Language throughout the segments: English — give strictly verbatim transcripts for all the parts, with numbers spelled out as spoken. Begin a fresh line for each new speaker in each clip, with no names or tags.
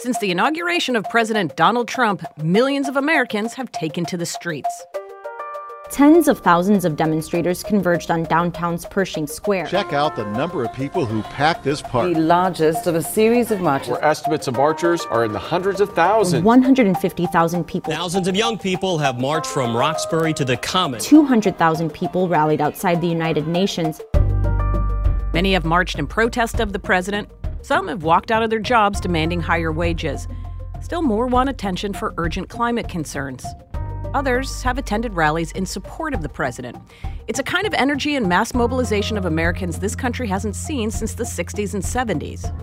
Since the inauguration of President Donald Trump, millions of Americans have taken to the streets.
Tens of thousands of demonstrators converged on downtown's Pershing Square.
Check out the number of people who packed this park.
The largest of a series of marches.
Where estimates of marchers are in the hundreds of thousands.
one hundred fifty thousand people.
Thousands of young people have marched from Roxbury to the Common.
two hundred thousand people rallied outside the United Nations.
Many have marched in protest of the president. Some have walked out of their jobs demanding higher wages. Still more want attention for urgent climate concerns. Others have attended rallies in support of the president. It's a kind of energy and mass mobilization of Americans this country hasn't seen since the sixties and seventies.
No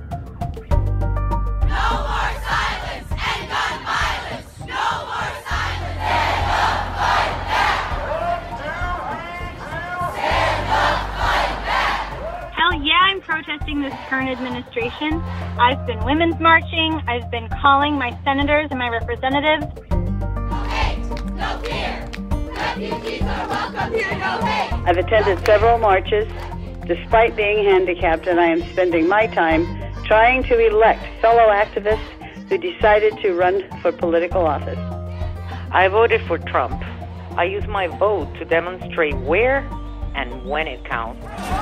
more silence and gun violence! No more silence! Stand up, fight back! Stand up, fight back!
Hell yeah, I'm protesting this current administration. I've been women's marching. I've been calling my senators and my representatives.
No fear! Refugees are welcome here, no hate!
I've attended several marches. Despite being handicapped, and I am spending my time trying to elect fellow activists who decided to run for political office.
I voted for Trump. I use my vote to demonstrate where and when it counts.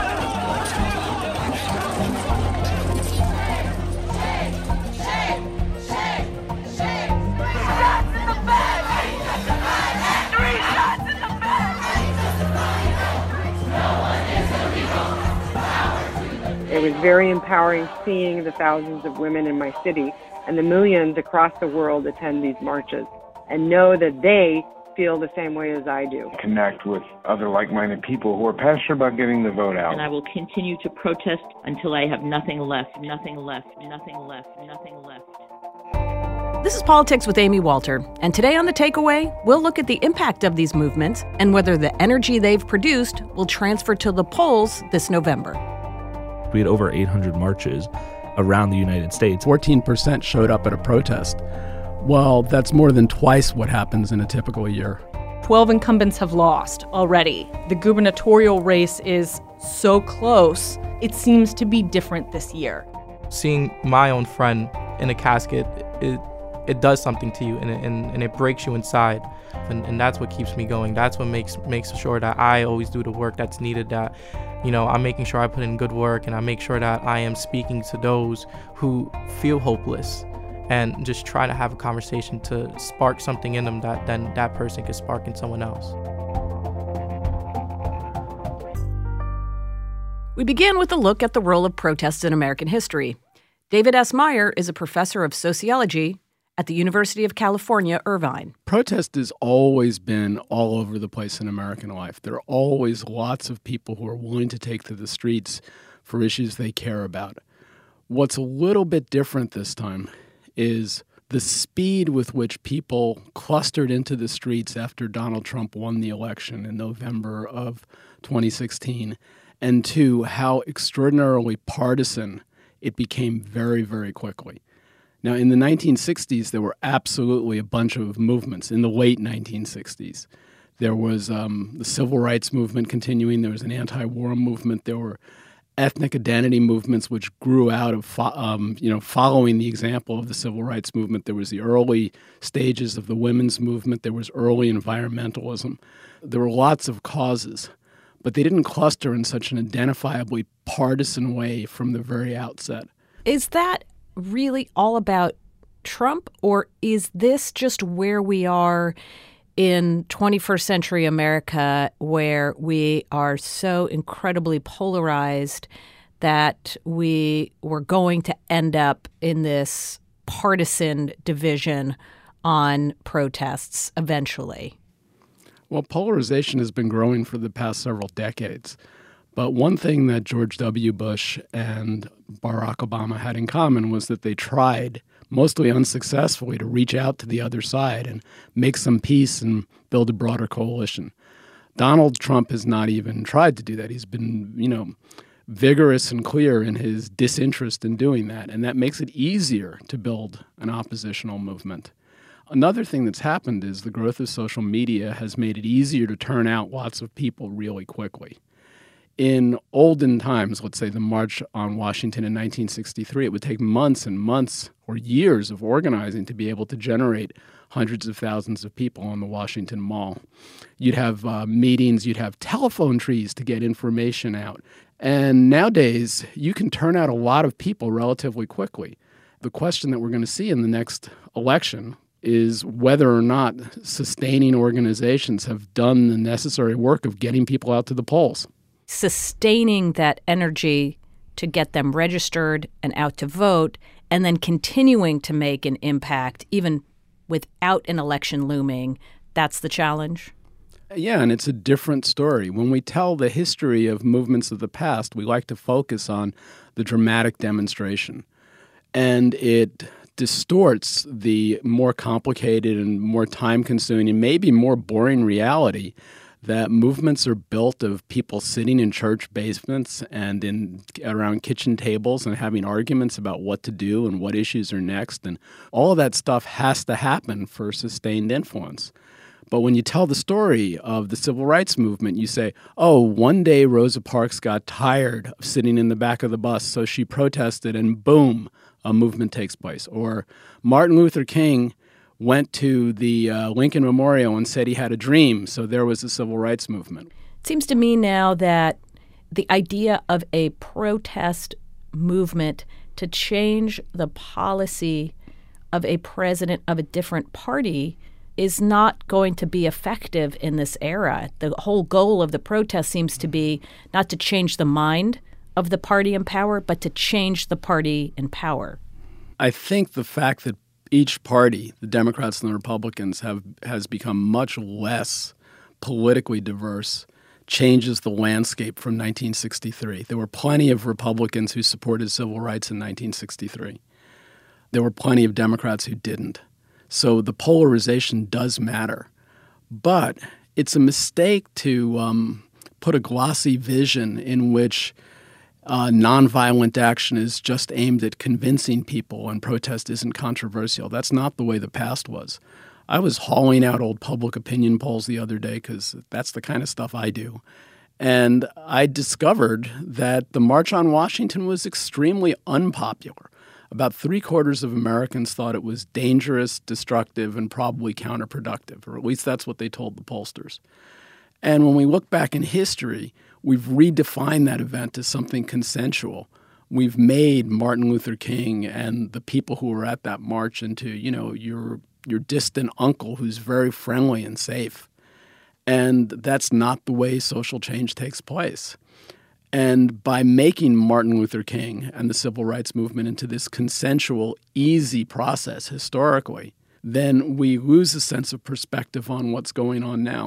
It was very empowering seeing the thousands of women in my city and the millions across the world attend these marches and know that they feel the same way as I do.
Connect with other like-minded people who are passionate about getting the vote out.
And I will continue to protest until I have nothing left, nothing left, nothing left, nothing left.
This is Politics with Amy Walter, and today on The Takeaway, we'll look at the impact of these movements and whether the energy they've produced will transfer to the polls this November.
We had over eight hundred marches around the United States.
fourteen percent showed up at a protest. Well, that's more than twice what happens in a typical year.
twelve incumbents have lost already. The gubernatorial race is so close, it seems to be different this year.
Seeing my own friend in a casket, it, it does something to you, and it, and, and it breaks you inside. And, and that's what keeps me going. That's what makes makes sure that I always do the work that's needed, that, you know, I'm making sure I put in good work, and I make sure that I am speaking to those who feel hopeless and just try to have a conversation to spark something in them that then that person could spark in someone else.
We begin with a look at the role of protests in American history. David S. Meyer is a professor of sociology at the University of California, Irvine.
Protest has always been all over the place in American life. There are always lots of people who are willing to take to the streets for issues they care about. What's a little bit different this time is the speed with which people clustered into the streets after Donald Trump won the election in November of twenty sixteen, and two, how extraordinarily partisan it became very, very quickly. Now, in the nineteen sixties, there were absolutely a bunch of movements. In the late nineteen sixties, there was um, the civil rights movement continuing. There was an anti-war movement. There were ethnic identity movements which grew out of, fo- um, you know, following the example of the civil rights movement. There was the early stages of the women's movement. There was early environmentalism. There were lots of causes, but they didn't cluster in such an identifiably partisan way from the very outset.
Is that really all about Trump, or is this just where we are in twenty-first century America, where we are so incredibly polarized that we were going to end up in this partisan division on protests eventually?
Well, polarization has been growing for the past several decades. But one thing that George W. Bush and Barack Obama had in common was that they tried, mostly unsuccessfully, to reach out to the other side and make some peace and build a broader coalition. Donald Trump has not even tried to do that. He's been, you know, vigorous and clear in his disinterest in doing that, and that makes it easier to build an oppositional movement. Another thing that's happened is the growth of social media has made it easier to turn out lots of people really quickly. In olden times, let's say the March on Washington in nineteen sixty-three, it would take months and months or years of organizing to be able to generate hundreds of thousands of people on the Washington Mall. You'd have uh, meetings, you'd have telephone trees to get information out. And nowadays, you can turn out a lot of people relatively quickly. The question that we're going to see in the next election is whether or not sustaining organizations have done the necessary work of getting people out to the polls.
Sustaining that energy to get them registered and out to vote, and then continuing to make an impact even without an election looming, that's the challenge?
Yeah, and it's a different story. When we tell the history of movements of the past, we like to focus on the dramatic demonstration. And it distorts the more complicated and more time-consuming and maybe more boring reality that movements are built of people sitting in church basements and in around kitchen tables and having arguments about what to do and what issues are next. And all of that stuff has to happen for sustained influence. But when you tell the story of the civil rights movement, you say, oh, one day Rosa Parks got tired of sitting in the back of the bus, so she protested and boom, a movement takes place. Or Martin Luther King went to the uh, Lincoln Memorial and said he had a dream, so there was a civil rights movement.
It seems to me now that the idea of a protest movement to change the policy of a president of a different party is not going to be effective in this era. The whole goal of the protest seems to be not to change the mind of the party in power, but to change the party in power.
I think the fact that each party, the Democrats and the Republicans, have has become much less politically diverse, changes the landscape from nineteen sixty-three. There were plenty of Republicans who supported civil rights in nineteen sixty-three. There were plenty of Democrats who didn't. So the polarization does matter. But it's a mistake to um, put a glossy vision in which Uh, nonviolent action is just aimed at convincing people and protest isn't controversial. That's not the way the past was. I was hauling out old public opinion polls the other day because that's the kind of stuff I do. And I discovered that the March on Washington was extremely unpopular. About three quarters of Americans thought it was dangerous, destructive, and probably counterproductive, or at least that's what they told the pollsters. And when we look back in history, we've redefined that event as something consensual. We've made Martin Luther King and the people who were at that march into, you know, your your distant uncle who's very friendly and safe. And that's not the way social change takes place. And by making Martin Luther King and the civil rights movement into this consensual, easy process historically, then we lose a sense of perspective on what's going on now.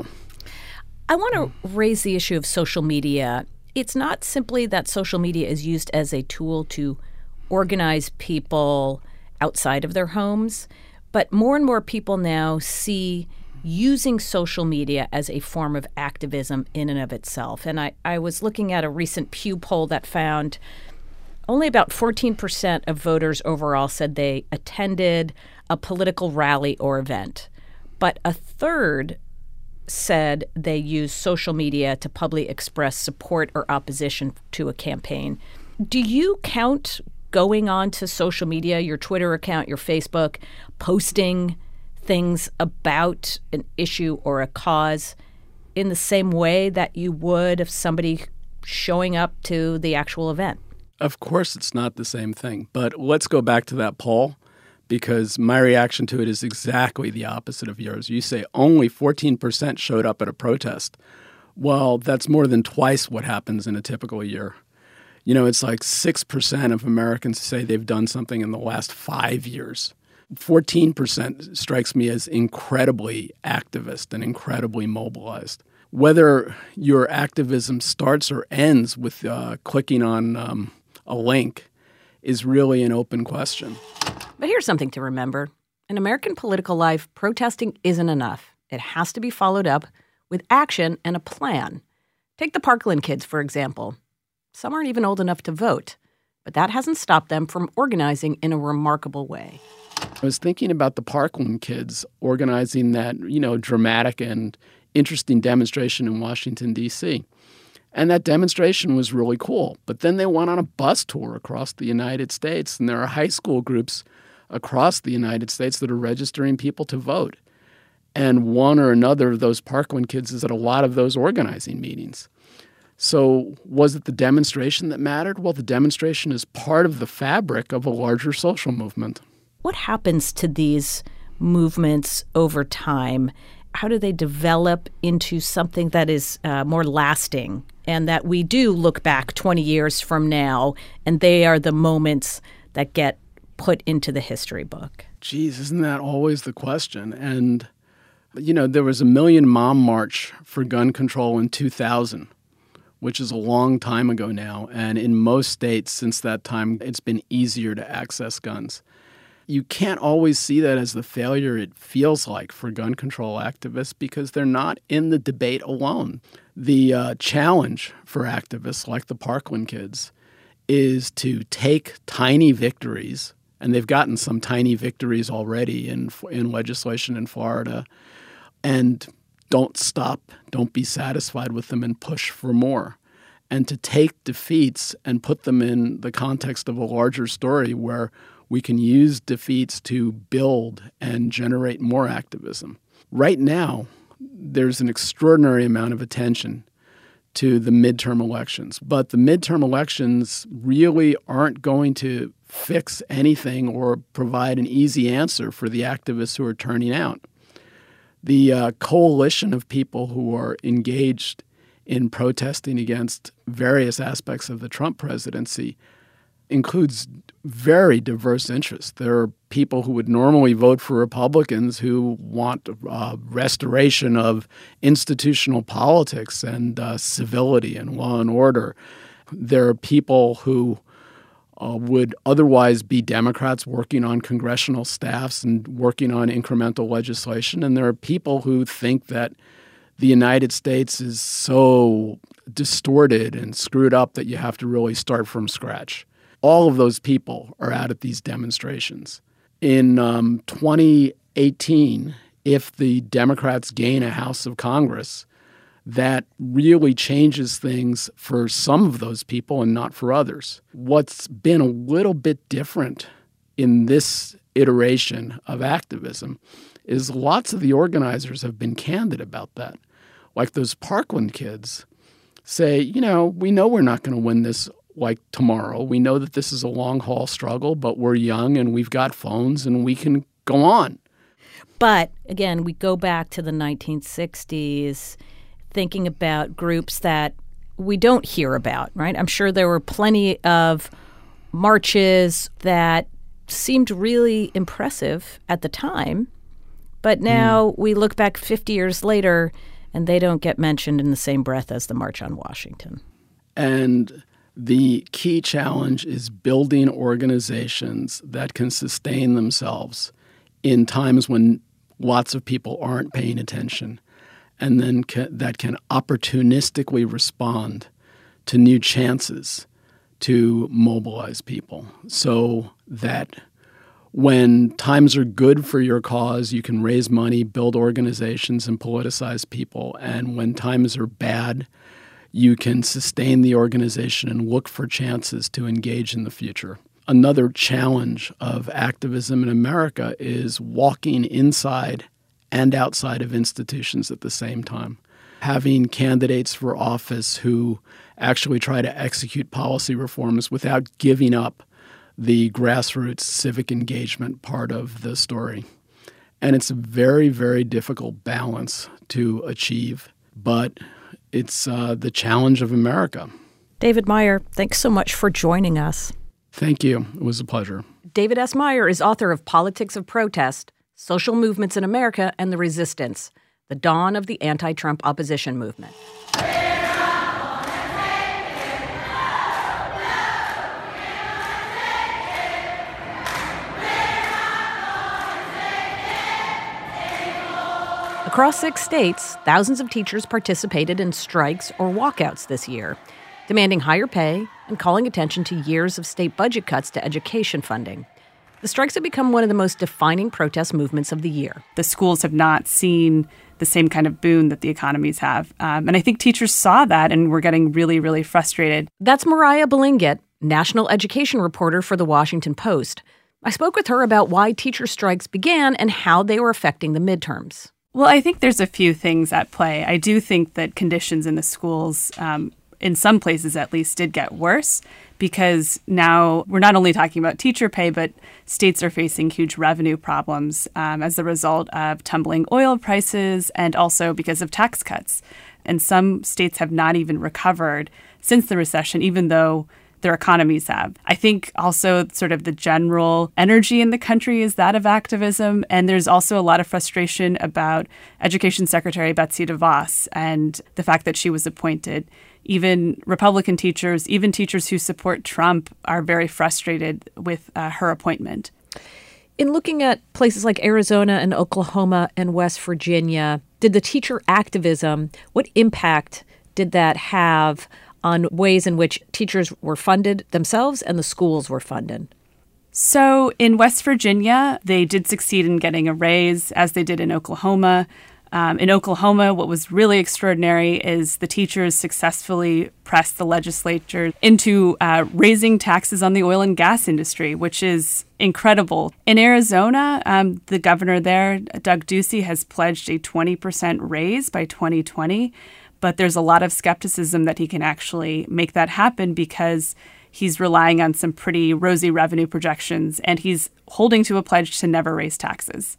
I want to raise the issue of social media. It's not simply that social media is used as a tool to organize people outside of their homes, but more and more people now see using social media as a form of activism in and of itself. And I, I was looking at a recent Pew poll that found only about fourteen percent of voters overall said they attended a political rally or event, but a third said they use social media to publicly express support or opposition to a campaign. Do you count going on to social media, your Twitter account, your Facebook, posting things about an issue or a cause in the same way that you would of somebody showing up to the actual event?
Of course it's not the same thing, but let's go back to that poll, because my reaction to it is exactly the opposite of yours. You say only fourteen percent showed up at a protest. Well, that's more than twice what happens in a typical year. You know, it's like six percent of Americans say they've done something in the last five years. fourteen percent strikes me as incredibly activist and incredibly mobilized. Whether your activism starts or ends with uh, clicking on um, a link is really an open question.
But here's something to remember. In American political life, protesting isn't enough. It has to be followed up with action and a plan. Take the Parkland kids, for example. Some aren't even old enough to vote, but that hasn't stopped them from organizing in a remarkable way.
I was thinking about the Parkland kids organizing that, you know, dramatic and interesting demonstration in Washington, D C And that demonstration was really cool. But then they went on a bus tour across the United States, and there are high school groups across the United States that are registering people to vote. And one or another of those Parkland kids is at a lot of those organizing meetings. So was it the demonstration that mattered? Well, the demonstration is part of the fabric of a larger social movement.
What happens to these movements over time? How do they develop into something that is uh, more lasting and that we do look back twenty years from now and they are the moments that get put into the history book?
Geez, isn't that always the question? And, you know, there was a Million Mom March for gun control in two thousand, which is a long time ago now. And in most states since that time, it's been easier to access guns. You can't always see that as the failure it feels like for gun control activists because they're not in the debate alone. The uh, challenge for activists like the Parkland kids is to take tiny victories, and they've gotten some tiny victories already in in legislation in Florida, and don't stop, don't be satisfied with them and push for more. And to take defeats and put them in the context of a larger story where we can use defeats to build and generate more activism. Right now, there's an extraordinary amount of attention to the midterm elections, but the midterm elections really aren't going to fix anything or provide an easy answer for the activists who are turning out. The uh, coalition of people who are engaged in protesting against various aspects of the Trump presidency includes very diverse interests. There are people who would normally vote for Republicans who want uh, restoration of institutional politics and uh, civility and law and order. There are people who uh, would otherwise be Democrats working on congressional staffs and working on incremental legislation. And there are people who think that the United States is so distorted and screwed up that you have to really start from scratch. All of those people are out at these demonstrations. In um, twenty eighteen, if the Democrats gain a House of Congress, that really changes things for some of those people and not for others. What's been a little bit different in this iteration of activism is lots of the organizers have been candid about that. Like those Parkland kids say, you know, we know we're not going to win this like tomorrow. We know that this is a long-haul struggle, but we're young and we've got phones and we can go on.
But, again, we go back to the nineteen sixties, thinking about groups that we don't hear about, right? I'm sure there were plenty of marches that seemed really impressive at the time, but now mm. we look back fifty years later and they don't get mentioned in the same breath as the March on Washington.
And the key challenge is building organizations that can sustain themselves in times when lots of people aren't paying attention, and then ca- that can opportunistically respond to new chances to mobilize people so that when times are good for your cause, you can raise money, build organizations, and politicize people. And when times are bad, you can sustain the organization and look for chances to engage in the future. Another challenge of activism in America is walking inside and outside of institutions at the same time. Having candidates for office who actually try to execute policy reforms without giving up the grassroots civic engagement part of the story. And it's a very, very difficult balance to achieve, but it's uh, the challenge of America.
David Meyer, thanks so much for joining us.
Thank you. It was a pleasure.
David S. Meyer is author of Politics of Protest, Social Movements in America and the Resistance, The Dawn of the Anti-Trump Opposition Movement. Across six states, thousands of teachers participated in strikes or walkouts this year, demanding higher pay and calling attention to years of state budget cuts to education funding. The strikes have become one of the most defining protest movements of the year.
The schools have not seen the same kind of boon that the economies have. Um, and I think teachers saw that and were getting really, really frustrated.
That's Mariah Balingit, national education reporter for The Washington Post. I spoke with her about why teacher strikes began and how they were affecting the midterms.
Well, I think there's a few things at play. I do think that conditions in the schools, um, in some places at least, did get worse because now we're not only talking about teacher pay, but states are facing huge revenue problems um, as a result of tumbling oil prices and also because of tax cuts. And some states have not even recovered since the recession, even though their economies have. I think also sort of the general energy in the country is that of activism. And there's also a lot of frustration about Education Secretary Betsy DeVos and the fact that she was appointed. Even Republican teachers, even teachers who support Trump are very frustrated with uh, her appointment.
In looking at places like Arizona and Oklahoma and West Virginia, did the teacher activism, what impact did that have on ways in which teachers were funded themselves and the schools were funded?
So in West Virginia, they did succeed in getting a raise, as they did in Oklahoma. Um, in Oklahoma, what was really extraordinary is the teachers successfully pressed the legislature into uh, raising taxes on the oil and gas industry, which is incredible. In Arizona, um, the governor there, Doug Ducey, has pledged a twenty percent raise by twenty twenty. But there's a lot of skepticism that he can actually make that happen because he's relying on some pretty rosy revenue projections and he's holding to a pledge to never raise taxes.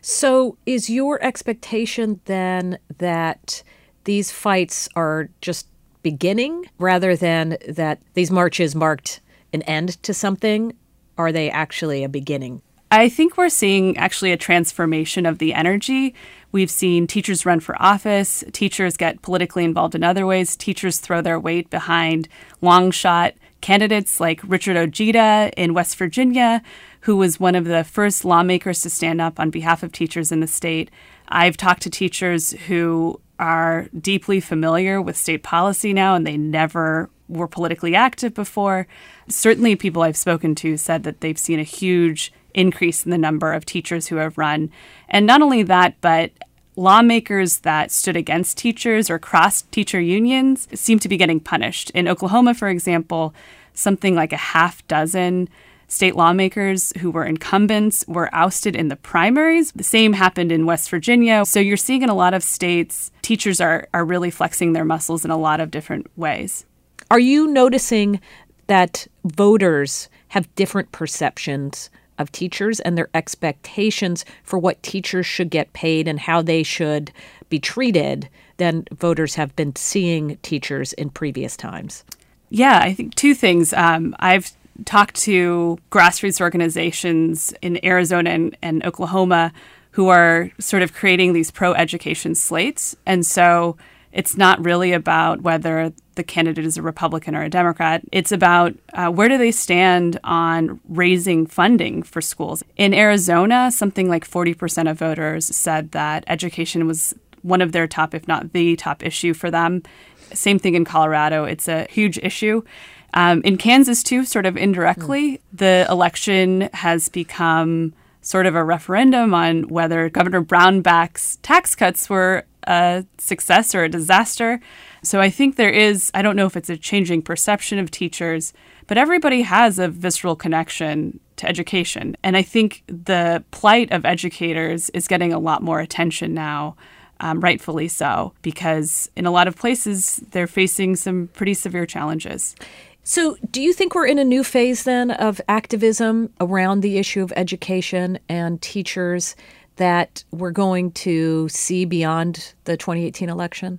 So is your expectation then that these fights are just beginning rather than that these marches marked an end to something? Are they actually a beginning?
I think we're seeing actually a transformation of the energy. We've seen teachers run for office, teachers get politically involved in other ways, teachers throw their weight behind long shot candidates like Richard Ojeda in West Virginia, who was one of the first lawmakers to stand up on behalf of teachers in the state. I've talked to teachers who are deeply familiar with state policy now, and they never were politically active before. Certainly people I've spoken to said that they've seen a huge increase in the number of teachers who have run. And not only that, but lawmakers that stood against teachers or crossed teacher unions seem to be getting punished. In Oklahoma, for example, something like a half dozen state lawmakers who were incumbents were ousted in the primaries. The same happened in West Virginia. So you're seeing in a lot of states, teachers are, are really flexing their muscles in a lot of different ways.
Are you noticing that voters have different perceptions of teachers and their expectations for what teachers should get paid and how they should be treated than voters have been seeing teachers in previous times?
Yeah, I think two things. Um, I've talked to grassroots organizations in Arizona and, and Oklahoma who are sort of creating these pro-education slates. And so it's not really about whether the candidate is a Republican or a Democrat. It's about uh, where do they stand on raising funding for schools. In Arizona, something like forty percent of voters said that education was one of their top, if not the top issue for them. Same thing in Colorado. It's a huge issue. Um, in Kansas, too, sort of indirectly, mm. the election has become sort of a referendum on whether Governor Brownback's tax cuts were a success or a disaster. So I think there is, I don't know if it's a changing perception of teachers, but everybody has a visceral connection to education. And I think the plight of educators is getting a lot more attention now, um, rightfully so, because in a lot of places, they're facing some pretty severe challenges.
So do you think we're in a new phase then of activism around the issue of education and teachers that we're going to see beyond the twenty eighteen election?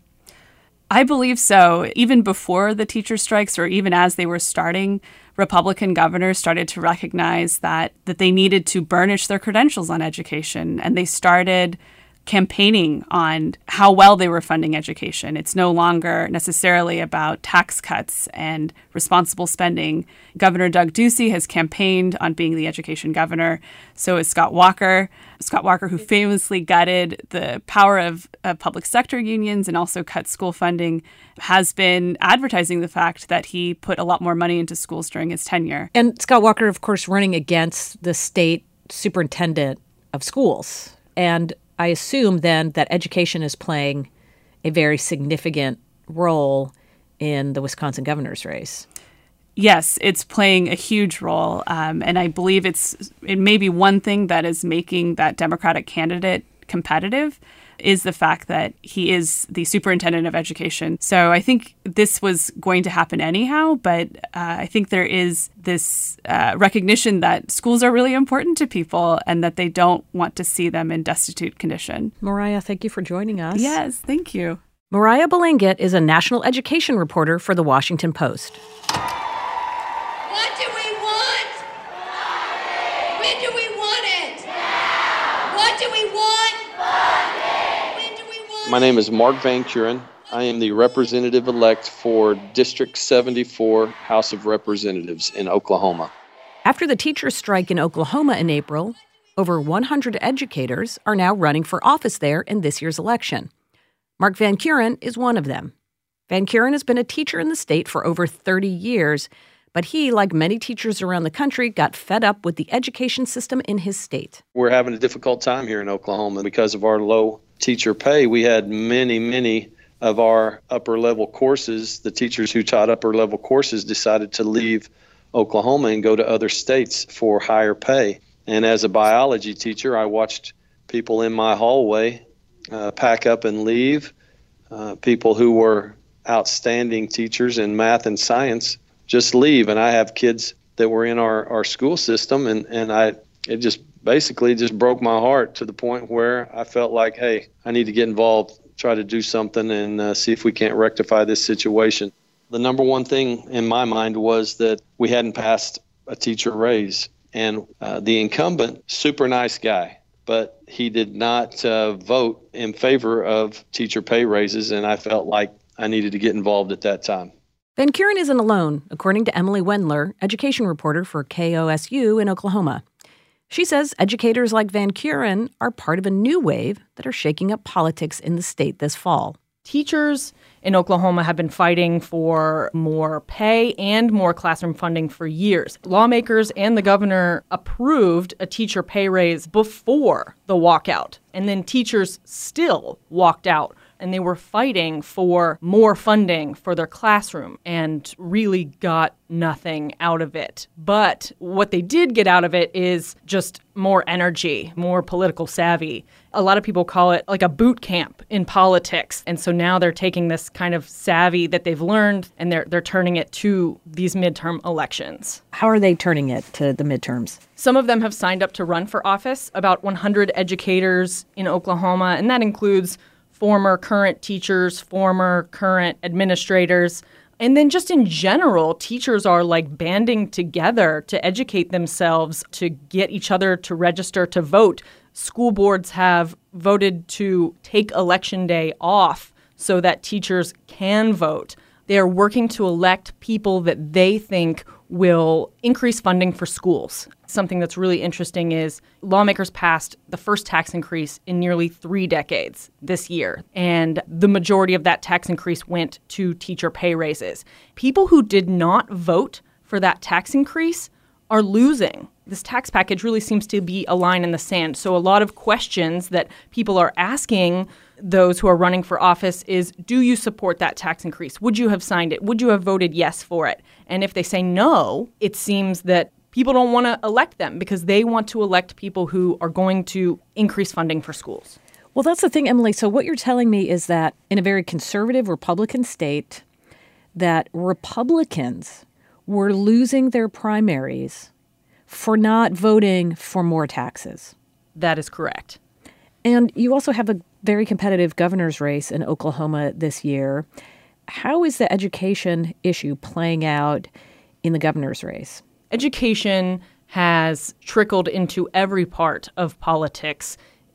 I believe so. Even before the teacher strikes or even as they were starting, Republican governors started to recognize that that they needed to burnish their credentials on education. And they started campaigning on how well they were funding education. It's no longer necessarily about tax cuts and responsible spending. Governor Doug Ducey has campaigned on being the education governor. So is Scott Walker. Scott Walker, who famously gutted the power of, of public sector unions and also cut school funding, has been advertising the fact that he put a lot more money into schools during his tenure.
And Scott Walker, of course, running against the state superintendent of schools. And I assume then that education is playing a very significant role in the Wisconsin governor's race.
Yes, it's playing a huge role. Um, and I believe it's it may be one thing that is making that Democratic candidate competitive is the fact that he is the superintendent of education. So I think this was going to happen anyhow, but uh, I think there is this uh, recognition that schools are really important to people and that they don't want to see them in destitute condition.
Mariah, thank you for joining us.
Yes, thank you.
Mariah Balingit is a national education reporter for The Washington Post.
What do we want? When do we want it? What do we want?
My name is Mark Van Kuren. I am the representative-elect for District seventy-four House of Representatives in Oklahoma.
After the teachers' strike in Oklahoma in April, over one hundred educators are now running for office there in this year's election. Mark Van Kuren is one of them. Van Kuren has been a teacher in the state for over thirty years, but he, like many teachers around the country, got fed up with the education system in his state.
We're having a difficult time here in Oklahoma because of our low teacher pay. We had many, many of our upper level courses. The teachers who taught upper level courses decided to leave Oklahoma and go to other states for higher pay. And as a biology teacher, I watched people in my hallway uh, pack up and leave. Uh, people who were outstanding teachers in math and science just leave. And I have kids that were in our, our school system, and, and I it just basically just broke my heart to the point where I felt like, hey, I need to get involved, try to do something and uh, see if we can't rectify this situation. The number one thing in my mind was that we hadn't passed a teacher raise. And uh, the incumbent, super nice guy, but he did not uh, vote in favor of teacher pay raises, and I felt like I needed to get involved at that time.
Van Kuren isn't alone, according to Emily Wendler, education reporter for K O S U in Oklahoma. She says educators like Van Kuren are part of a new wave that are shaking up politics in the state this fall.
Teachers in Oklahoma have been fighting for more pay and more classroom funding for years. Lawmakers and the governor approved a teacher pay raise before the walkout, and then teachers still walked out. And they were fighting for more funding for their classroom and really got nothing out of it. But what they did get out of it is just more energy, more political savvy. A lot of people call it like a boot camp in politics. And so now they're taking this kind of savvy that they've learned and they're they're turning it to these midterm elections.
How are they turning it to the midterms?
Some of them have signed up to run for office, about one hundred educators in Oklahoma, and that includes former current teachers, former current administrators. And then just in general, teachers are like banding together to educate themselves, to get each other to register to vote. School boards have voted to take Election Day off so that teachers can vote. They are working to elect people that they think will increase funding for schools. Something that's really interesting is lawmakers passed the first tax increase in nearly three decades this year, and the majority of that tax increase went to teacher pay raises. People who did not vote for that tax increase are losing. This tax package really seems to be a line in the sand. So a lot of questions that people are asking those who are running for office is, do you support that tax increase? Would you have signed it? Would you have voted yes for it? And if they say no, it seems that people don't want to elect them because they want to elect people who are going to increase funding for schools.
Well, that's the thing, Emily. So what you're telling me is that in a very conservative Republican state, that Republicans were losing their primaries for not voting for more taxes.
That is correct.
And you also have a very competitive governor's race in Oklahoma this year. How is the education issue playing out in the governor's race?
Education has trickled into every part of politics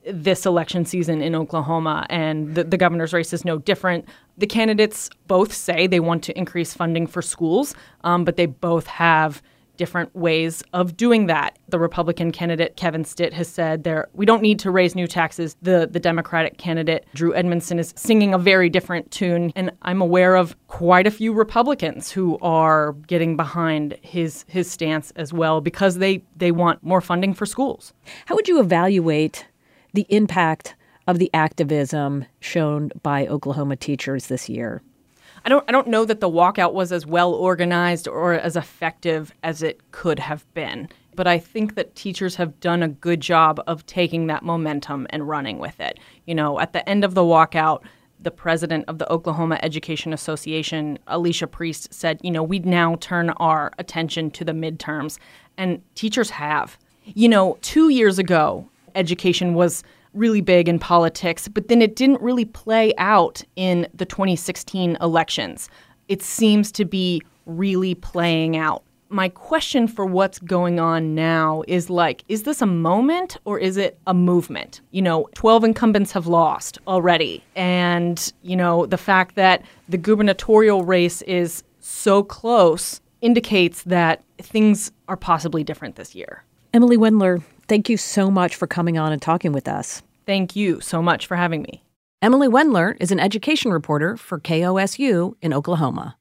this election season in Oklahoma, and the, the governor's race is no different. The candidates both say they want to increase funding for schools, um, but they both have different ways of doing that. The Republican candidate, Kevin Stitt, has said there we don't need to raise new taxes. The the Democratic candidate, Drew Edmondson, is singing a very different tune. And I'm aware of quite a few Republicans who are getting behind his his stance as well because they, they want more funding for schools.
How would you evaluate the impact of the activism shown by Oklahoma teachers this year?
I don't I don't know that the walkout was as well organized or as effective as it could have been. But I think that teachers have done a good job of taking that momentum and running with it. You know, at the end of the walkout, the president of the Oklahoma Education Association, Alicia Priest, said, you know, we'd now turn our attention to the midterms. And teachers have. You know, two years ago, education was really big in politics, but then it didn't really play out in the twenty sixteen elections. It seems to be really playing out. My question for what's going on now is like, is this a moment or is it a movement? You know, twelve incumbents have lost already. And, you know, the fact that the gubernatorial race is so close indicates that things are possibly different this year.
Emily Wendler, thank you so much for coming on and talking with us.
Thank you so much for having me.
Emily Wendler is an education reporter for K O S U in Oklahoma.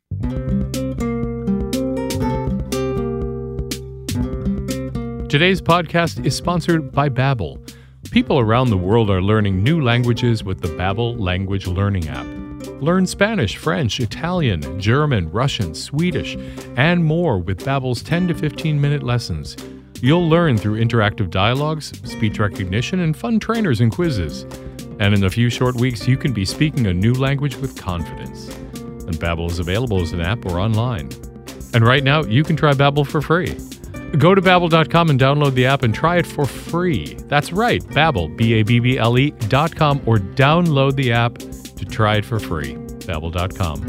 Today's podcast is sponsored by Babbel. People around the world are learning new languages with the Babbel language learning app. Learn Spanish, French, Italian, German, Russian, Swedish, and more with Babbel's ten to fifteen minute lessons. You'll learn through interactive dialogues, speech recognition, and fun trainers and quizzes. And in a few short weeks, you can be speaking a new language with confidence. And Babbel is available as an app or online. And right now, you can try Babbel for free. Go to Babbel dot com and download the app and try it for free. That's right, Babbel, B A B B L E dot com, or download the app to try it for free. Babbel dot com.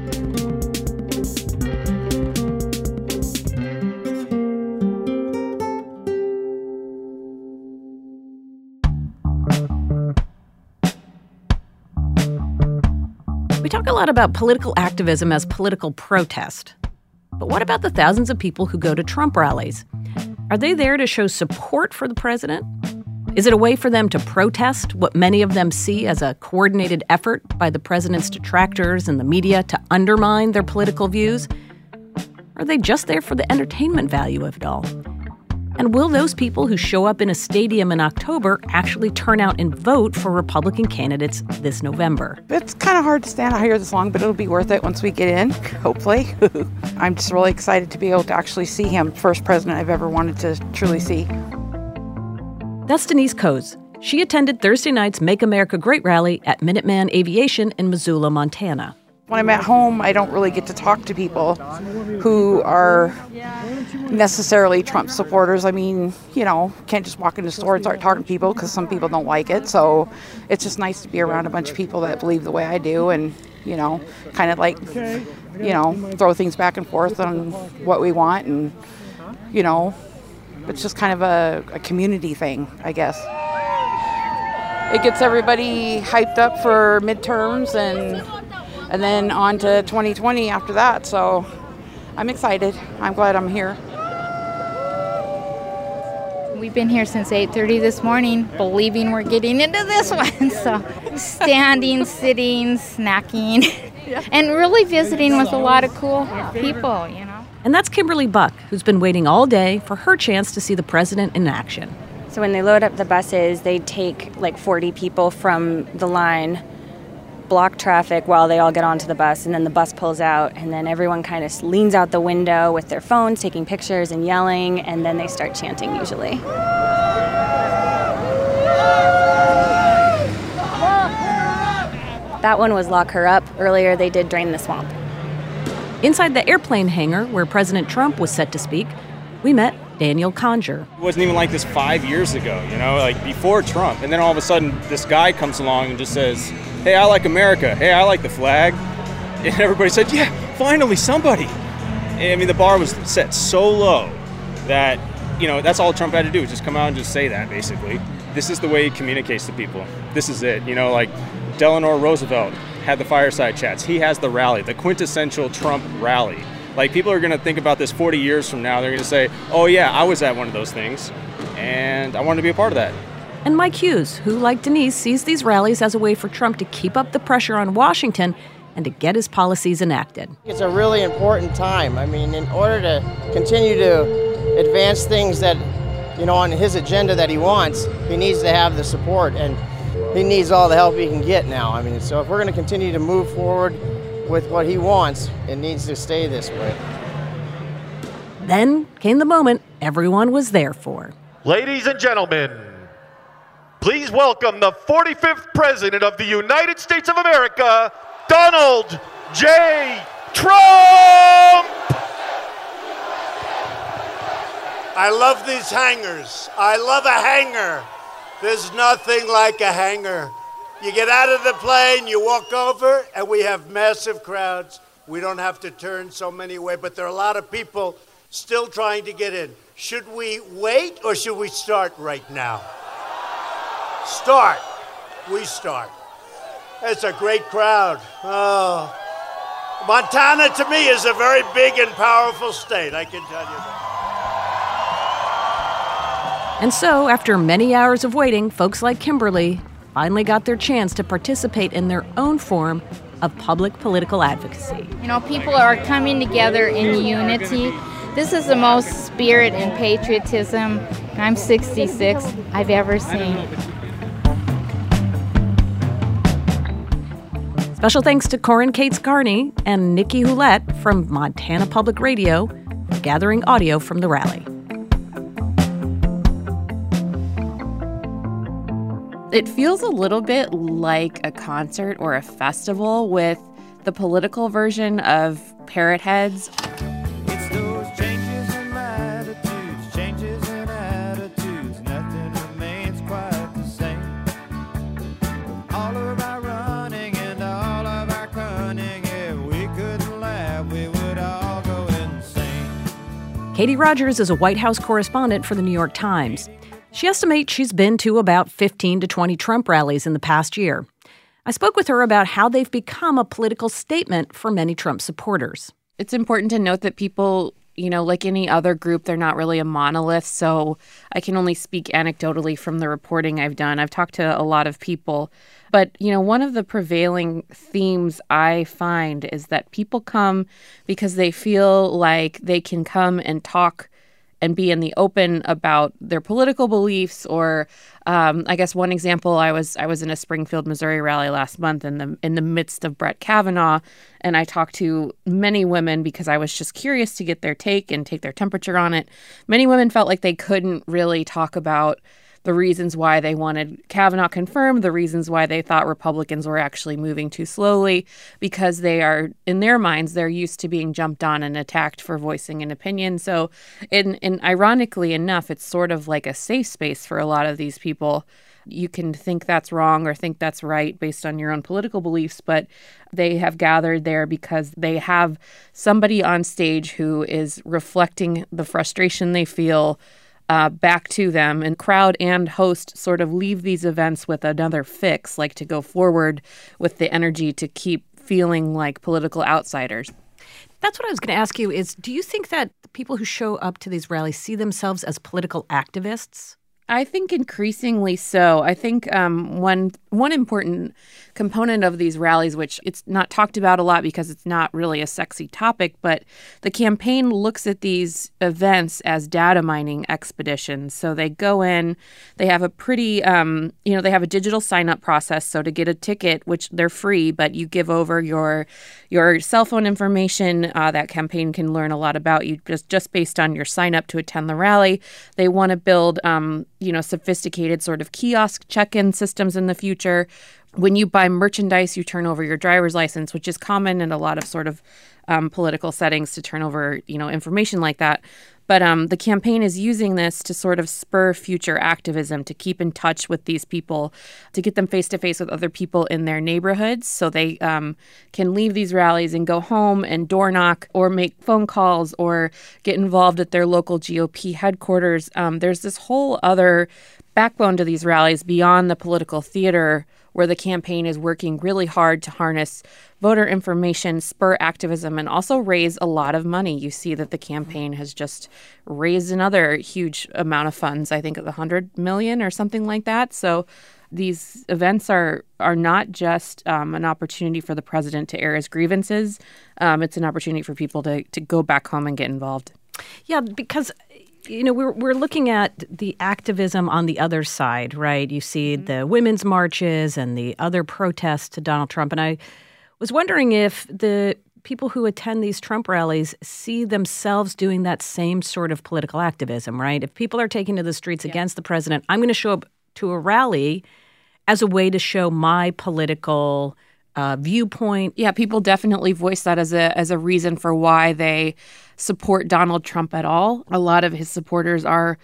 We talk a lot about political activism as political protest. But what about the thousands of people who go to Trump rallies? Are they there to show support for the president? Is it a way for them to protest what many of them see as a coordinated effort by the president's detractors and the media to undermine their political views? Or are they just there for the entertainment value of it all? And will those people who show up in a stadium in October actually turn out and vote for Republican candidates this November?
It's kind of hard to stand out here this long, but it'll be worth it once we get in, hopefully. I'm just really excited to be able to actually see him, first president I've ever wanted to truly see.
That's Denise Coase. She attended Thursday night's Make America Great rally at Minuteman Aviation in Missoula, Montana.
When I'm at home, I don't really get to talk to people who are necessarily Trump supporters. I mean, you know, can't just walk into the store and start talking to people because some people don't like it. So it's just nice to be around a bunch of people that believe the way I do and, you know, kind of like, you know, throw things back and forth on what we want. And, you know, it's just kind of a, a community thing, I guess. It gets everybody hyped up for midterms and and then on to twenty twenty after that. So I'm excited. I'm glad I'm here.
We've been here since eight thirty this morning, believing we're getting into this one. So standing, sitting, snacking, and really visiting with a lot of cool people, you know.
And that's Kimberly Buck, who's been waiting all day for her chance to see the president in action.
So when they load up the buses, they take like forty people from the line, block traffic while they all get onto the bus, and then the bus pulls out, and then everyone kind of leans out the window with their phones, taking pictures and yelling, and then they start chanting usually. That one was Lock Her Up. Earlier they did Drain the Swamp.
Inside the airplane hangar where President Trump was set to speak, we met Daniel Conger.
It wasn't even like this five years ago, you know, like before Trump. And then all of a sudden this guy comes along and just says, hey, I like America. Hey, I like the flag. And everybody said, yeah, finally somebody. I mean, the bar was set so low that, you know, that's all Trump had to do was just come out and just say that, basically. this is the way he communicates to people. This is it. You know, like Delano Roosevelt had the fireside chats. He has the rally, the quintessential Trump rally. Like, people are going to think about this forty years from now. They're going to say, oh, yeah, I was at one of those things, and I wanted to be a part of that.
And Mike Hughes, who, like Denise, sees these rallies as a way for Trump to keep up the pressure on Washington and to get his policies enacted.
It's a really important time. I mean, in order to continue to advance things that, you know, on his agenda that he wants, he needs to have the support, and he needs all the help he can get now. I mean, so if we're going to continue to move forward with what he wants, it needs to stay this way.
Then came the moment everyone was there for.
Ladies and gentlemen, please welcome the forty-fifth President of the United States of America, Donald J. Trump!
I love these hangars. I love a hangar. There's nothing like a hangar. You get out of the plane, you walk over, and we have massive crowds. We don't have to turn so many away, but there are a lot of people still trying to get in. Should we wait or should we start right now? Start. We start. It's a great crowd. Oh. Montana, to me, is a very big and powerful state, I can tell you that.
And so, after many hours of waiting, folks like Kimberly finally got their chance to participate in their own form of public political advocacy.
You know, people are coming together in unity. This is the most spirit and patriotism, and I'm sixty-six, I've ever seen.
Special thanks to Corin Cates Carney and Nikki Hulett from Montana Public Radio for gathering audio from the rally.
It feels a little bit like a concert or a festival with the political version of Parrot Heads.
It's those changes in latitudes, changes in attitudes, nothing remains quite the same. All of our running and all of our cunning, if we couldn't laugh, we would all go insane.
Katie Rogers is a White House correspondent for the New York Times. She estimates she's been to about fifteen to twenty Trump rallies in the past year. I spoke with her about how they've become a political statement for many Trump supporters.
It's important to note that people, you know, like any other group, they're not really a monolith. So I can only speak anecdotally from the reporting I've done. I've talked to a lot of people. But, you know, one of the prevailing themes I find is that people come because they feel like they can come and talk and be in the open about their political beliefs. Or um, I guess one example, I was I was in a Springfield, Missouri rally last month in the in the midst of Brett Kavanaugh, and I talked to many women because I was just curious to get their take and take their temperature on it. Many women felt like they couldn't really talk about the reasons why they wanted Kavanaugh confirmed, the reasons why they thought Republicans were actually moving too slowly, because they are, in their minds, they're used to being jumped on and attacked for voicing an opinion. So, in, in ironically enough, it's sort of like a safe space for a lot of these people. You can think that's wrong or think that's right based on your own political beliefs, but they have gathered there because they have somebody on stage who is reflecting the frustration they feel Uh, back to them, and crowd and host sort of leave these events with another fix, like to go forward with the energy to keep feeling like political outsiders.
That's what I was going to ask you is, do you think that the people who show up to these rallies see themselves as political activists?
I think increasingly so. I think um, one one important component of these rallies, which it's not talked about a lot because it's not really a sexy topic, but the campaign looks at these events as data mining expeditions. So they go in, they have a pretty, um, you know, they have a digital sign-up process. So to get a ticket, which they're free, but you give over your your cell phone information, uh, that campaign can learn a lot about you just, just based on your sign-up to attend the rally. They want to build um, you know, sophisticated sort of kiosk check-in systems in the future. When you buy merchandise, you turn over your driver's license, which is common in a lot of sort of um, political settings to turn over, you know, information like that. But um, the campaign is using this to sort of spur future activism, to keep in touch with these people, to get them face-to-face with other people in their neighborhoods so they um, can leave these rallies and go home and door knock or make phone calls or get involved at their local G O P headquarters. Um, there's this whole other backbone to these rallies beyond the political theater, where the campaign is working really hard to harness voter information, spur activism, and also raise a lot of money. You see that the campaign has just raised another huge amount of funds, I think one hundred million dollars or something like that. So these events are are not just um, an opportunity for the president to air his grievances. Um, it's an opportunity for people to, to go back home and get involved.
Yeah, because, you know, we're we're looking at the activism on the other side, right? You see the women's marches and the other protests to Donald Trump. And I was wondering if the people who attend these Trump rallies see themselves doing that same sort of political activism, right? If people are taking to the streets yeah. against the president, I'm going to show up to a rally as a way to show my political uh, viewpoint.
Yeah, people definitely voice that as a as a reason for why they support Donald Trump at all. A lot of his supporters are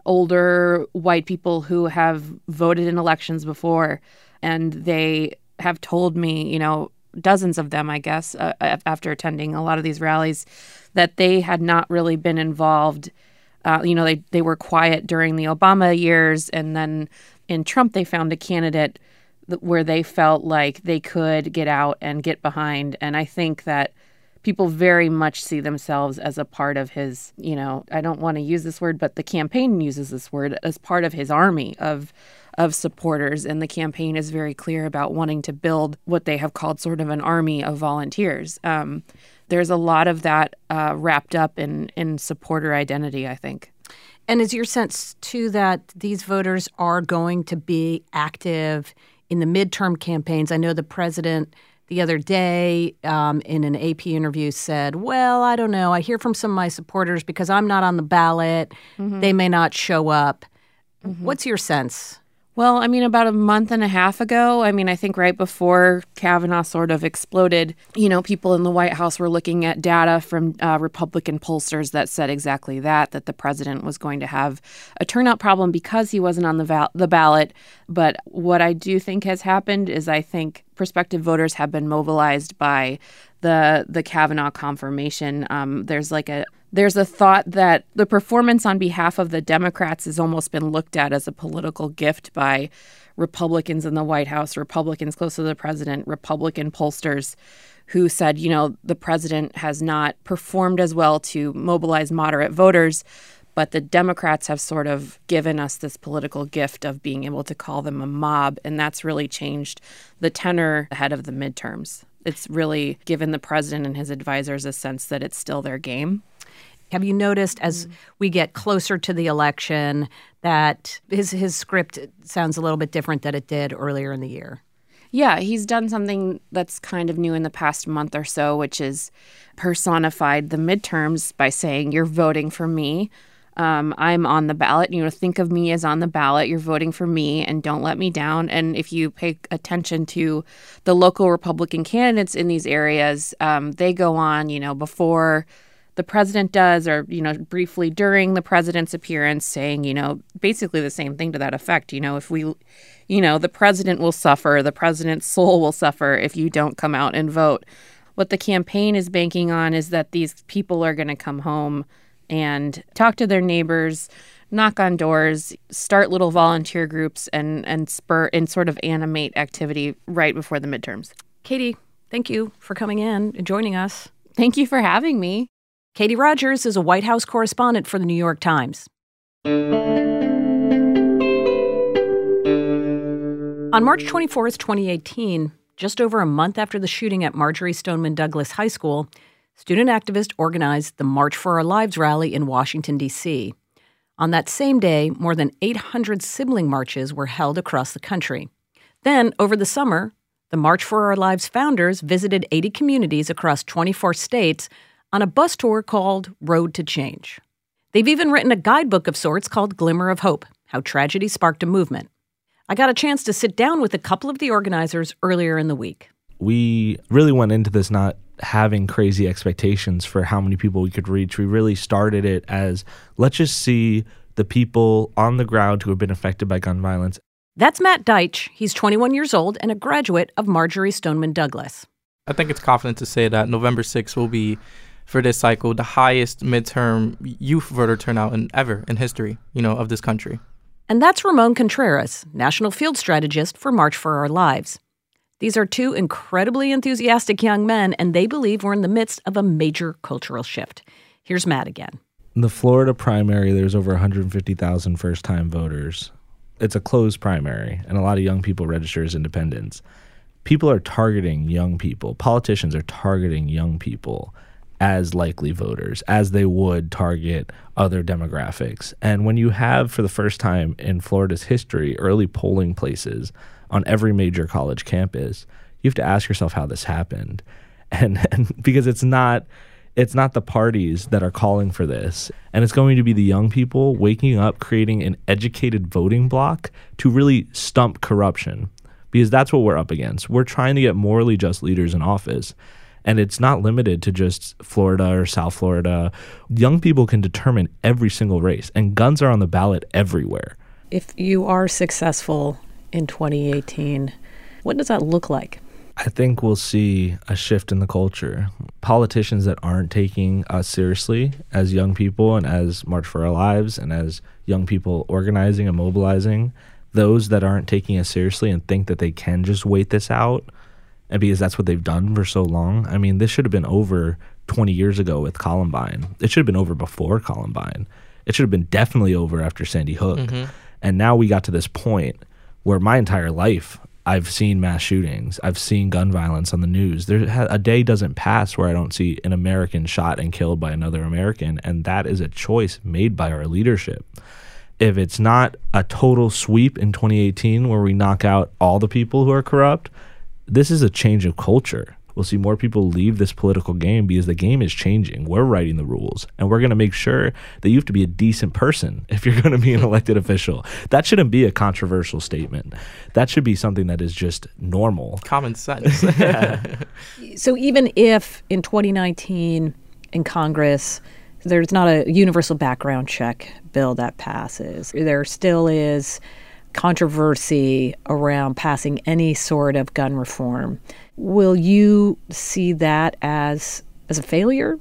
older white people who have voted in elections before, and they have told me, you know, dozens of them, I guess, uh, after attending a lot of these rallies, that they had not really been involved. Uh, you know, they, they were quiet during the Obama years, and then in Trump, they found a candidate th- where they felt like they could get out and get behind. And I think that people very much see themselves as a part of his, you know, I don't want to use this word, but the campaign uses this word, as part of his army of of supporters. And the campaign is very clear about wanting to build what they have called sort of an army of volunteers. Um, there's a lot of that uh, wrapped up in, in supporter identity, I think.
And is your sense, too, that these voters are going to be active in the midterm campaigns? I know the president the other day um, in an A P interview said, well, I don't know. I hear from some of my supporters because I'm not on the ballot. Mm-hmm. They may not show up. Mm-hmm. What's your sense?
Well, I mean, about a month and a half ago, I mean, I think right before Kavanaugh sort of exploded, you know, people in the White House were looking at data from uh, Republican pollsters that said exactly that, that the president was going to have a turnout problem because he wasn't on the, val- the ballot. But what I do think has happened is I think prospective voters have been mobilized by the the Kavanaugh confirmation. Um, there's like a There's a thought that the performance on behalf of the Democrats has almost been looked at as a political gift by Republicans in the White House, Republicans close to the president, Republican pollsters who said, you know, the president has not performed as well to mobilize moderate voters, but the Democrats have sort of given us this political gift of being able to call them a mob, and that's really changed the tenor ahead of the midterms. It's really given the president and his advisors a sense that it's still their game.
Have you noticed as we get closer to the election that his his script sounds a little bit different than it did earlier in the year?
Yeah, he's done something that's kind of new in the past month or so, which is personified the midterms by saying, you're voting for me. Um, I'm on the ballot. You know, think of me as on the ballot. You're voting for me and don't let me down. And if you pay attention to the local Republican candidates in these areas, um, they go on, you know, before the president does, or, you know, briefly during the president's appearance, saying, you know, basically the same thing to that effect. You know, if we, you know, the president will suffer, the president's soul will suffer if you don't come out and vote. What the campaign is banking on is that these people are going to come home and talk to their neighbors, knock on doors, start little volunteer groups, and and spur and sort of animate activity right before the midterms.
Katie, thank you for coming in and joining us.
Thank you for having me.
Katie Rogers is a White House correspondent for the New York Times. On March twenty-fourth, twenty eighteen, just over a month after the shooting at Marjory Stoneman Douglas High School, student activists organized the March for Our Lives rally in Washington, D C. On that same day, more than eight hundred sibling marches were held across the country. Then, over the summer, the March for Our Lives founders visited eighty communities across twenty-four states on a bus tour called Road to Change. They've even written a guidebook of sorts called Glimmer of Hope, How Tragedy Sparked a Movement. I got a chance to sit down with a couple of the organizers earlier in the week.
We really went into this not having crazy expectations for how many people we could reach. We really started it as, let's just see the people on the ground who have been affected by gun violence.
That's Matt Deitch. He's twenty-one years old and a graduate of Marjory Stoneman Douglas.
I think it's confident to say that November sixth will be, for this cycle, the highest midterm youth voter turnout in ever in history, you know, of this country.
And that's Ramon Contreras, National Field Strategist for March for Our Lives. These are two incredibly enthusiastic young men, and they believe we're in the midst of a major cultural shift. Here's Matt again.
In the Florida primary, there's over one hundred fifty thousand first-time voters. It's a closed primary, and a lot of young people register as independents. People are targeting young people. Politicians are targeting young people as likely voters, as they would target other demographics. And when you have, for the first time in Florida's history, early polling places on every major college campus, you have to ask yourself how this happened. And, and because it's not it's not the parties that are calling for this. And it's going to be the young people waking up, creating an educated voting bloc to really stump corruption, because that's what we're up against. We're trying to get morally just leaders in office. And it's not limited to just Florida or South Florida. Young people can determine every single race, and guns are on the ballot everywhere.
If you are successful in twenty eighteen, what does that look like?
I think we'll see a shift in the culture. Politicians that aren't taking us seriously as young people and as March for Our Lives and as young people organizing and mobilizing, those that aren't taking us seriously and think that they can just wait this out, and because that's what they've done for so long. I mean, this should have been over twenty years ago with Columbine. It should have been over before Columbine. It should have been definitely over after Sandy Hook. Mm-hmm. And now we got to this point where my entire life I've seen mass shootings. I've seen gun violence on the news. There ha- a day doesn't pass where I don't see an American shot and killed by another American, and that is a choice made by our leadership. If it's not a total sweep in twenty eighteen where we knock out all the people who are corrupt, this is a change of culture. We'll see more people leave this political game because the game is changing. We're writing the rules, and we're going to make sure that you have to be a decent person if you're going to be an elected official. That shouldn't be a controversial statement. That should be something that is just normal.
Common sense.
So even if in twenty nineteen in Congress there's not a universal background check bill that passes, there still is controversy around passing any sort of gun reform. Will you see that as as a failure?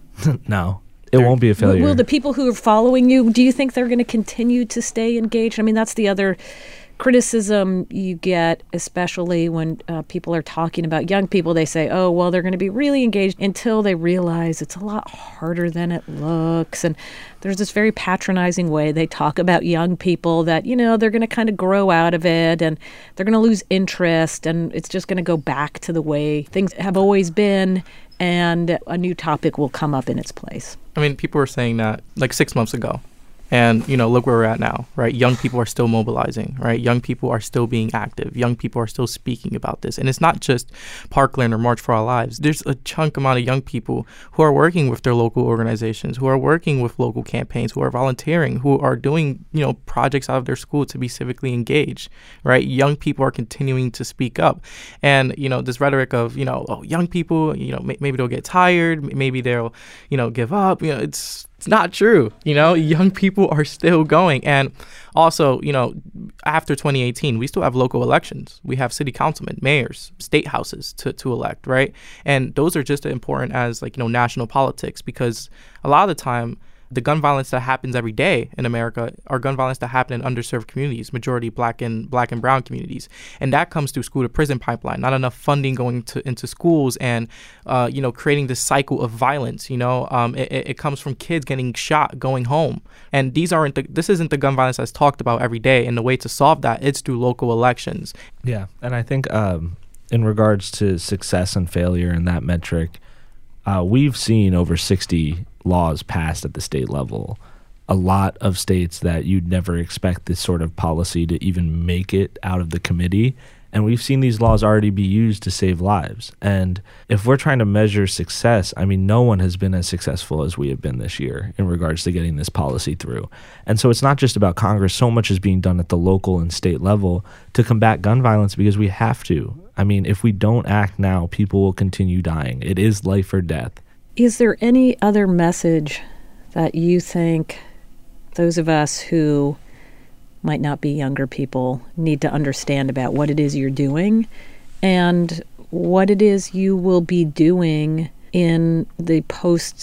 No, it won't be a failure.
Will the people who are following you, do you think they're going to continue to stay engaged? I mean, that's the other criticism you get, especially when uh, people are talking about young people. They say, oh, well, they're going to be really engaged until they realize it's a lot harder than it looks. And there's this very patronizing way they talk about young people that, you know, they're going to kind of grow out of it and they're going to lose interest and it's just going to go back to the way things have always been and a new topic will come up in its place.
I mean, people were saying that like six months ago. And, you know, look where we're at now, right? Young people are still mobilizing, right? Young people are still being active. Young people are still speaking about this. And it's not just Parkland or March for Our Lives. There's a chunk amount of young people who are working with their local organizations, who are working with local campaigns, who are volunteering, who are doing, you know, projects out of their school to be civically engaged, right? Young people are continuing to speak up. And, you know, this rhetoric of, you know, oh, young people, you know, m- maybe they'll get tired, maybe they'll, you know, give up. You know, it's... It's not true. You know, young people are still going. And also, you know, after twenty eighteen, we still have local elections. We have city councilmen, mayors, state houses to, to elect, right? And those are just as important as, like, you know, national politics, because a lot of the time, the gun violence that happens every day in America are gun violence that happen in underserved communities, majority black and black and brown communities. And that comes through school to prison pipeline, not enough funding going to into schools and, uh, you know, creating this cycle of violence. You know, um, it, it comes from kids getting shot, going home. And these aren't the, this isn't the gun violence that's talked about every day. And the way to solve that, it's through local elections.
Yeah. And I think um, in regards to success and failure and that metric, uh, we've seen over sixty laws passed at the state level. A lot of states that you'd never expect this sort of policy to even make it out of the committee. And we've seen these laws already be used to save lives. And if we're trying to measure success, I mean, no one has been as successful as we have been this year in regards to getting this policy through. And so it's not just about Congress. So much is being done at the local and state level to combat gun violence because we have to. I mean, if we don't act now, people will continue dying. It is life or death.
Is there any other message that you think those of us who might not be younger people need to understand about what it is you're doing and what it is you will be doing in the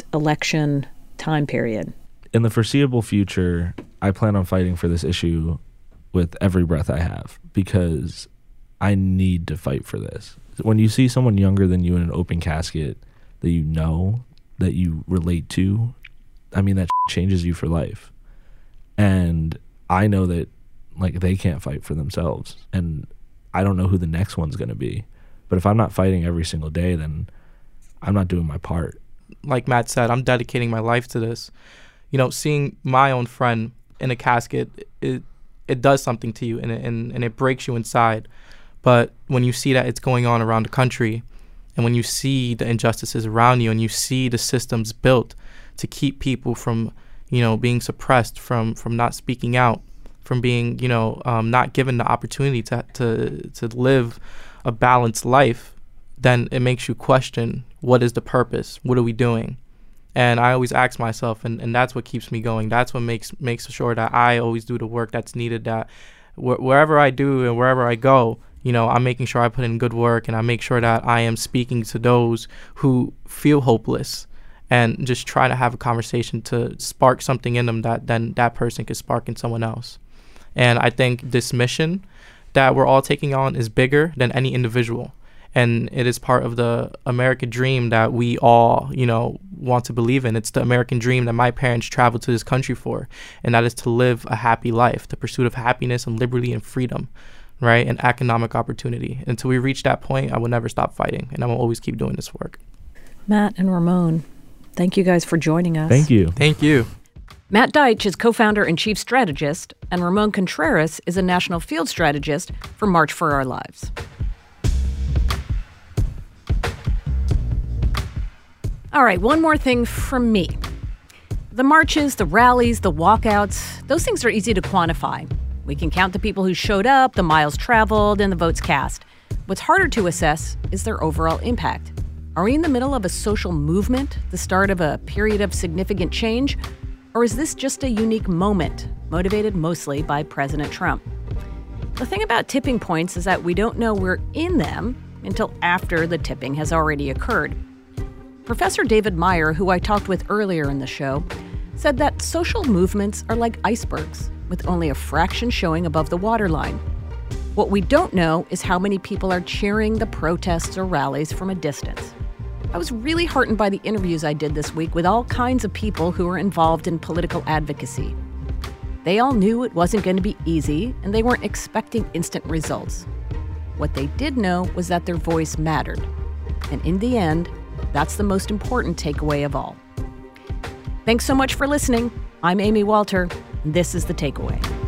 post-election time period?
In the foreseeable future, I plan on fighting for this issue with every breath I have because I need to fight for this. When you see someone younger than you in an open casket that you know, that you relate to, I mean, that changes you for life. And I know that, like, they can't fight for themselves. And I don't know who the next one's going to be. But if I'm not fighting every single day, then I'm not doing my part.
Like Matt said, I'm dedicating my life to this. You know, seeing my own friend in a casket, it it does something to you, and it, and, and it breaks you inside. But when you see that it's going on around the country, and when you see the injustices around you, and you see the systems built to keep people from, you know, being suppressed, from from not speaking out, from being, you know, um, not given the opportunity to to to live a balanced life, then it makes you question, what is the purpose? What are we doing? And I always ask myself, and, and that's what keeps me going. That's what makes makes sure that I always do the work that's needed, that wh- wherever I do and wherever I go, you know, I'm making sure I put in good work, and I make sure that I am speaking to those who feel hopeless, and just try to have a conversation to spark something in them that then that person could spark in someone else. And I think this mission that we're all taking on is bigger than any individual. And it is part of the American dream that we all, you know, want to believe in. It's the American dream that my parents traveled to this country for, and that is to live a happy life, the pursuit of happiness and liberty and freedom, right, and economic opportunity. Until we reach that point, I will never stop fighting, and I will always keep doing this work.
Matt and Ramon, thank you guys for joining us.
Thank you.
Thank you.
Matt Deitch is co-founder and chief strategist, and Ramon Contreras is a national field strategist for March for Our Lives. All right, one more thing from me. The marches, the rallies, the walkouts, those things are easy to quantify. We can count the people who showed up, the miles traveled, and the votes cast. What's harder to assess is their overall impact. Are we in the middle of a social movement, the start of a period of significant change? Or is this just a unique moment, motivated mostly by President Trump? The thing about tipping points is that we don't know we're in them until after the tipping has already occurred. Professor David Meyer, who I talked with earlier in the show, said that social movements are like icebergs, with only a fraction showing above the waterline. What we don't know is how many people are cheering the protests or rallies from a distance. I was really heartened by the interviews I did this week with all kinds of people who were involved in political advocacy. They all knew it wasn't going to be easy, and they weren't expecting instant results. What they did know was that their voice mattered. And in the end, that's the most important takeaway of all. Thanks so much for listening. I'm Amy Walter, and this is The Takeaway.